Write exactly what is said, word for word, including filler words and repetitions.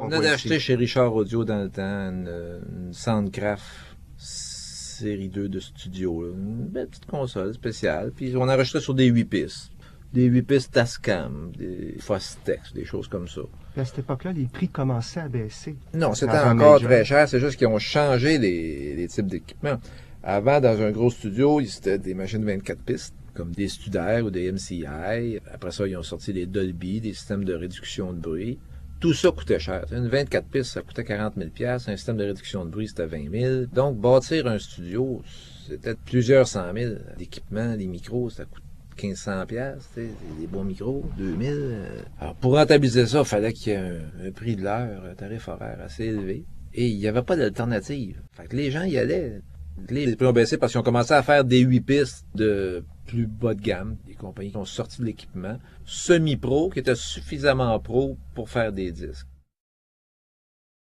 On, On a voit acheté ici. chez Richard Audio dans le temps une, une Soundcraft série deux de studio, là. Une belle petite console spéciale. Puis on enregistrait sur des huit pistes. Des huit pistes Tascam, des Fostex, des choses comme ça. Puis à cette époque-là, les prix commençaient à baisser. Non, c'était Dans un encore major. très cher. C'est juste qu'ils ont changé les, les types d'équipements. Avant, dans un gros studio, c'était des machines vingt-quatre pistes, comme des Studer ou des M C I. Après ça, ils ont sorti les Dolby, des systèmes de réduction de bruit. Tout ça coûtait cher. Une vingt-quatre pistes, ça coûtait quarante mille dollars. Un système de réduction de bruit, c'était vingt mille. Donc, bâtir un studio, c'était plusieurs cent mille. L'équipement, les micros, ça coûte quinze cents dollars, des bons micros, deux mille. Alors, pour rentabiliser ça, il fallait qu'il y ait un, un prix de l'heure, un tarif horaire assez élevé. Et il n'y avait pas d'alternative. Fait que les gens y allaient. Les prix ont baissé parce qu'ils ont commencé à faire des huit pistes de plus bas de gamme. Des compagnies qui ont sorti de l'équipement semi-pro, qui étaient suffisamment pro pour faire des disques.